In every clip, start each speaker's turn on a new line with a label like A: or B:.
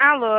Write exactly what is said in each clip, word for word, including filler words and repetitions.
A: Alô?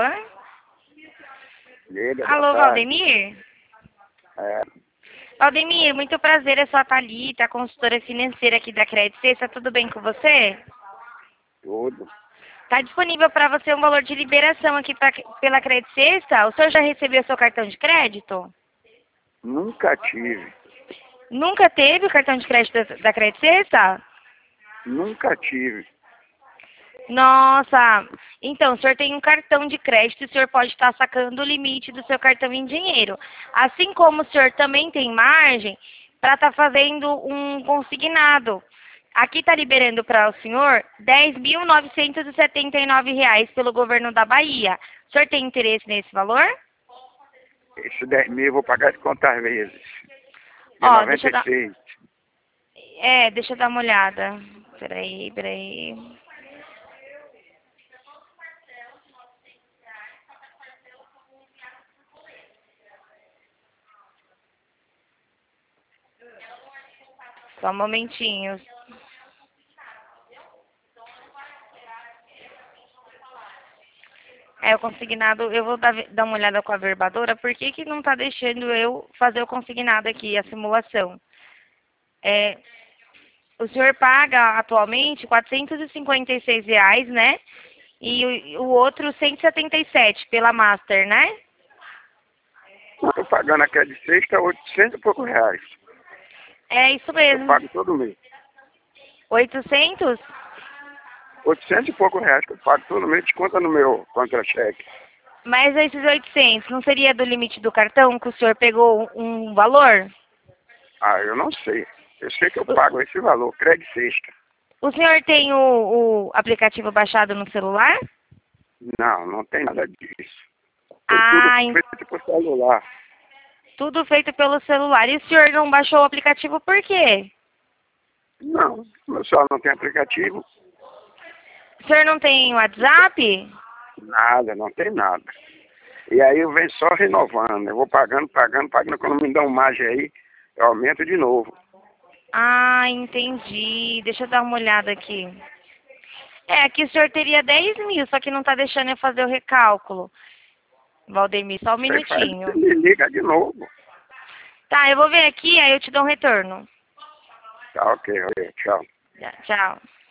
B: Liga, boa
A: Alô,
B: tarde.
A: Valdemir?
B: É,
A: Valdemir, muito prazer, eu sou a Thalita, consultora financeira aqui da Credit Sexta, tudo bem com você?
B: tudo.
A: Tá disponível para você um valor de liberação aqui pra, pela Credit Sexta? O senhor já recebeu seu cartão de crédito?
B: Nunca tive.
A: Nunca teve o cartão de crédito da, da Credit Sexta?
B: Nunca tive.
A: Nossa, então o senhor tem um cartão de crédito e o senhor pode estar sacando o limite do seu cartão em dinheiro. Assim como o senhor também tem margem para estar fazendo um consignado. Aqui está liberando para o senhor dez mil novecentos e setenta e nove reais pelo governo da Bahia. O senhor tem interesse nesse valor?
B: Esse dez mil eu vou pagar de quantas vezes? De
A: Ó, deixa eu dar...
B: noventa e seis.
A: É, deixa eu dar uma olhada. Peraí, peraí. Só um momentinho. É, o consignado, eu vou dar, dar uma olhada com a verbadora, por que que não está deixando eu fazer o consignado aqui, a simulação? É, o senhor paga atualmente quatrocentos e cinquenta e seis reais, né? E o, o outro cento e setenta e sete pela Master, né?
B: Estou pagando aqui a de sexta oitocentos e poucos reais.
A: É isso
B: Eu
A: mesmo.
B: pago todo mês.
A: oitocentos?
B: oitocentos e poucos reais que eu pago todo mês, desconta no meu contra-cheque.
A: Mas esses oitocentos não seria do limite do cartão que o senhor pegou um valor?
B: Ah, eu não sei. Eu sei que eu pago esse valor, crédito sexta.
A: O senhor tem o, o aplicativo baixado no celular?
B: Não, não tem nada disso. Foi tudo
A: Ah, en-
B: feito por celular.
A: tudo feito pelo celular. E o senhor não baixou o aplicativo por quê?
B: Não, meu celular não tem aplicativo.
A: O senhor não tem WhatsApp?
B: Nada, não tem nada. E aí eu venho só renovando. Eu vou pagando, pagando, pagando. Quando me dão margem aí, eu aumento de novo.
A: Ah, entendi. Deixa eu dar uma olhada aqui. É, aqui o senhor teria dez mil, só que não tá deixando eu fazer o recálculo. Valdemir, só um
B: Você faz, você
A: minutinho.
B: me liga de novo.
A: Tá, eu vou ver aqui, aí eu te dou um retorno.
B: Tá, ok, ok, tchau.
A: Tá, tchau.